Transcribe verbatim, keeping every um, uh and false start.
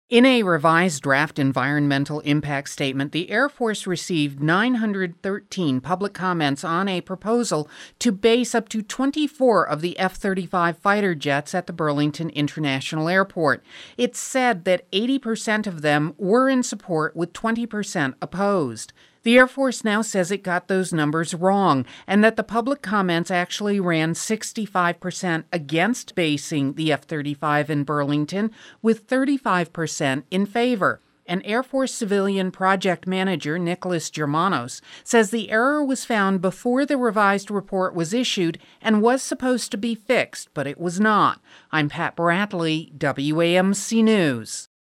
In a revised draft environmental impact statement, the Air Force received nine hundred thirteen public comments on a proposal to base up to twenty-four of the F thirty-five fighter jets at the Burlington International Airport. It said that eighty percent of them were in support, with twenty percent opposed. The Air Force now says it got those numbers wrong and that the public comments actually ran sixty-five percent against basing the F thirty-five in Burlington, with thirty-five percent in favor. An Air Force civilian project manager, Nicholas Germanos, says the error was found before the revised report was issued and was supposed to be fixed, but it was not. I'm Pat Bradley, W A M C News.